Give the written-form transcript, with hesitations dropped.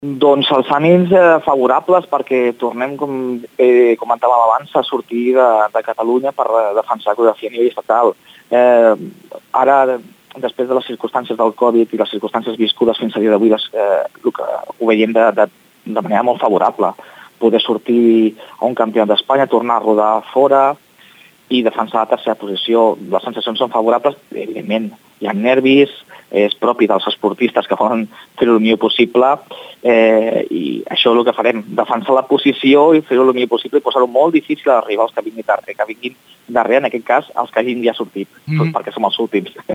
Doncs els ànims favorables perquè tornem, com comentàvem abans, a sortir de Catalunya per defensar la coreografia a nivell estatal. Ara, després de les circumstàncies del Covid i les circumstàncies viscudes fins a dia d'avui, ho veiem de manera molt favorable. Poder sortir a un campionat d'Espanya, tornar a rodar fora i defensar la tercera posició. Les sensacions són favorables, evidentment. Hi ha nervis, és propi dels esportistes que poden fer-ho el millor possible i això és el que farem, defensar la posició i fer-ho el millor possible i posar-ho molt difícil a arribar als que vinguin darrere, en aquest cas els que hagin ja sortit, perquè som els últims.